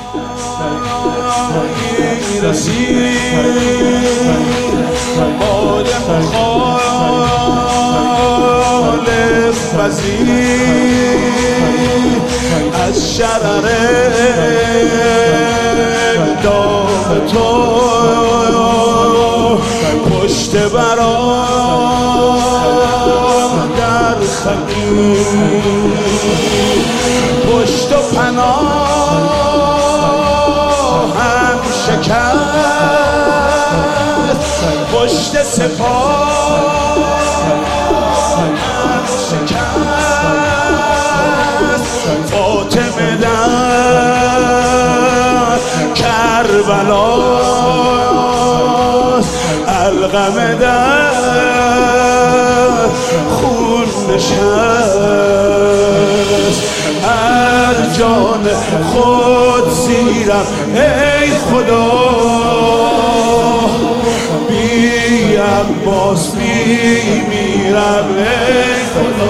باد مخالف پذیر از شرر دام تو پشت برام در خمیر پشت و پناهم شکست پشت سپاهم شکست فاطمه در کربلاست القم در خون نشست از جان خود زیرم ای خدا بی عباس میمیرم ای خدا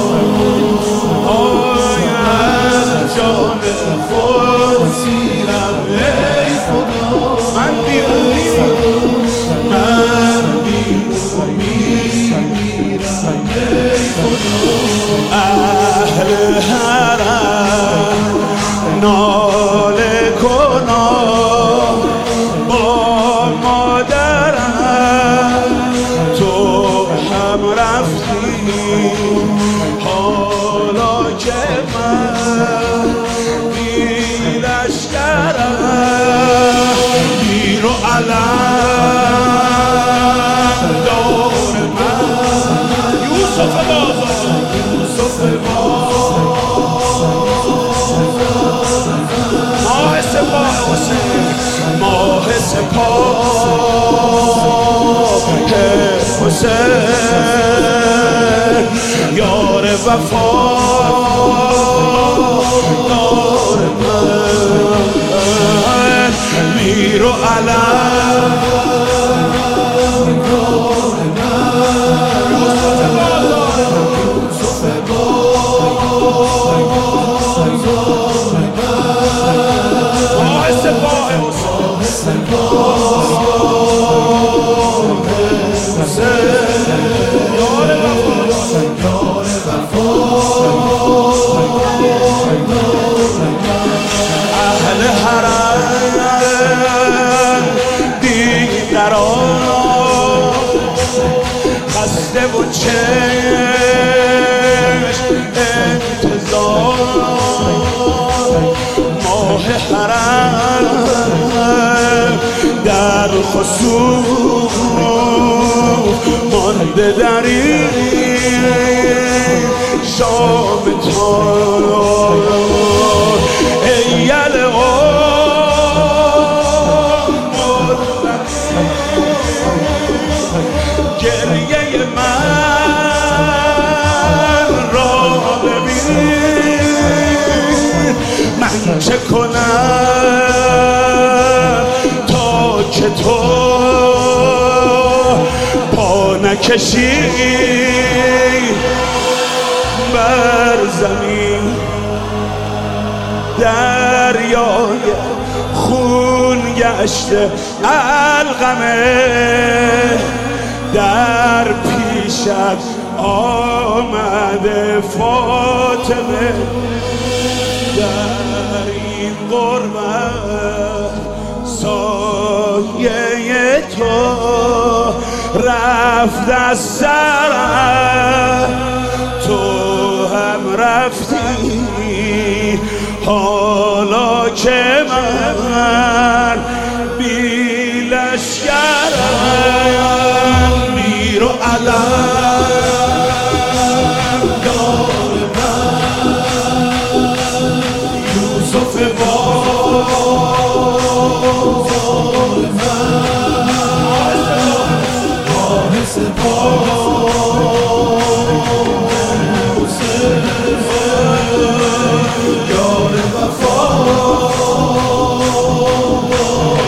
از جان خود زیرم ای خدا من اهل حرم ناله کنم با مادرم تو هم رفتی حالا که من بی لشکرم گیر و علم دور من یوسف ماه سپاه حسین یار وفا دار من میر و علم اهل حرم بیقرار خسته و چشم انتظار ماه حرم در خصوص مانده در این شام تار ای یل گریه من را ببین من چه کنم تا که تو پا نکشی بر زمین دریای خون گشته القمه در پیشت آمده فاطمه در این غربت سایه تو رفت از سرم تو هم رفتی حالا که من بی لشکرم میر و علم دار من یوسف بازار من یار وفا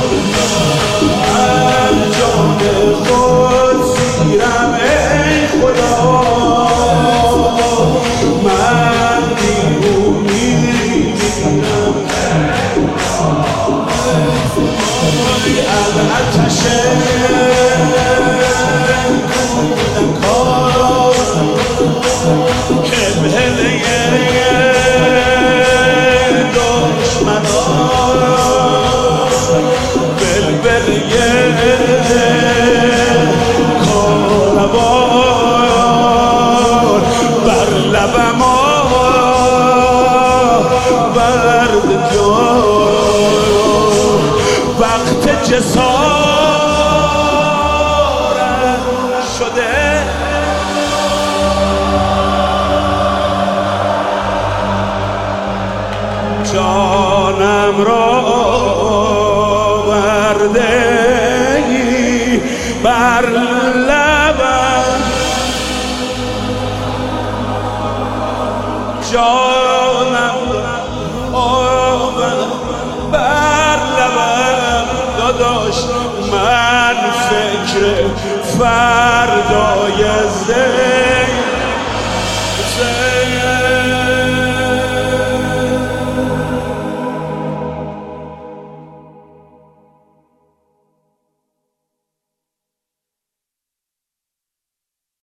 وقت جسارت شده جانم را برده‌ای بر لبم جانم بر لبم داداش من فکر فردای